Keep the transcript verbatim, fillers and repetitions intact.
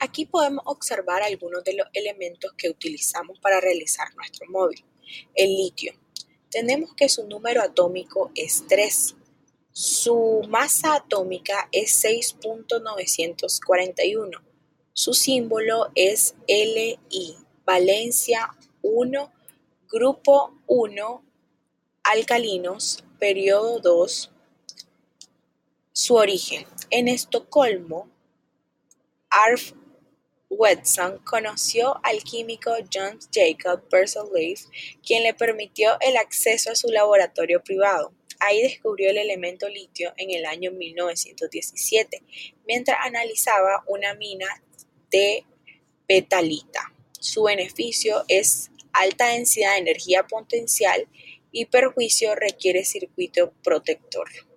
Aquí podemos observar algunos de los elementos que utilizamos para realizar nuestro móvil. El litio. Tenemos que su número atómico es tres. Su masa atómica es seis punto novecientos cuarenta y uno. Su símbolo es Li. Valencia uno, grupo uno, alcalinos, periodo dos. Su origen. En Estocolmo, Arfwedson conoció al químico John Jacob Berzelius, quien le permitió el acceso a su laboratorio privado. Ahí descubrió el elemento litio en el año mil novecientos diecisiete, mientras analizaba una mina de petalita. Su beneficio es alta densidad de energía potencial y perjuicio requiere circuito protector.